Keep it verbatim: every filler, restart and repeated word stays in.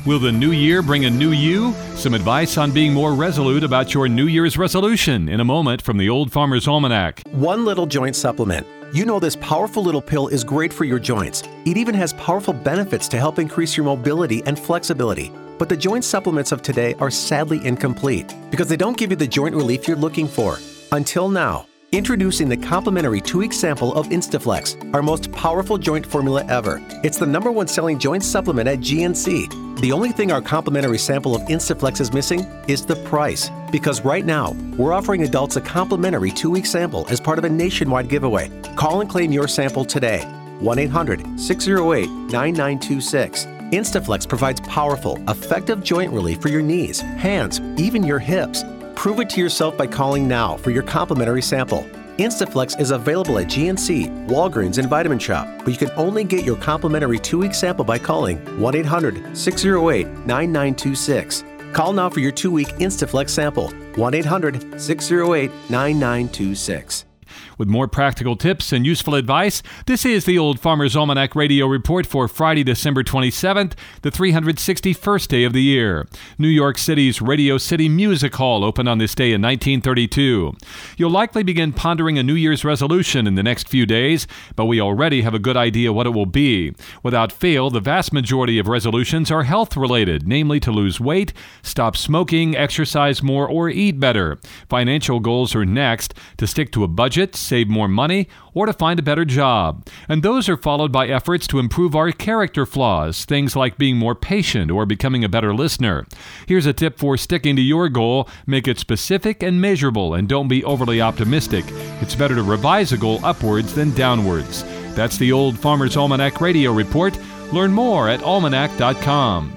Will the new year bring a new you? Some advice on being more resolute about your New Year's resolution in a moment from the Old Farmer's Almanac. One Little Joint Supplement. You know this powerful little pill is great for your joints. It even has powerful benefits to help increase your mobility and flexibility. But the joint supplements of today are sadly incomplete because they don't give you the joint relief you're looking for. Until now. Introducing the complimentary two-week sample of Instaflex, our most powerful joint formula ever. It's the number one selling joint supplement at G N C. The only thing our complimentary sample of Instaflex is missing is the price. Because right now, we're offering adults a complimentary two-week sample as part of a nationwide giveaway. Call and claim your sample today. one eight hundred six oh eight nine nine two six. Instaflex provides powerful, effective joint relief for your knees, hands, even your hips. Prove it to yourself by calling now for your complimentary sample. Instaflex is available at G N C, Walgreens, and Vitamin Shop, but you can only get your complimentary two-week sample by calling one eight hundred six oh eight nine nine two six. Call now for your two-week Instaflex sample, one eight hundred six oh eight nine nine two six. With more practical tips and useful advice, this is the Old Farmer's Almanac Radio Report for Friday, December twenty-seventh, the three hundred sixty-first day of the year. New York City's Radio City Music Hall opened on this day in nineteen thirty-two. You'll likely begin pondering a New Year's resolution in the next few days, but we already have a good idea what it will be. Without fail, the vast majority of resolutions are health-related, namely to lose weight, stop smoking, exercise more, or eat better. Financial goals are next, to stick to a budget, save more money, or to find a better job. And those are followed by efforts to improve our character flaws, things like being more patient or becoming a better listener. Here's a tip for sticking to your goal. Make it specific and measurable, and don't be overly optimistic. It's better to revise a goal upwards than downwards. That's the Old Farmer's Almanac Radio Report. Learn more at almanac dot com.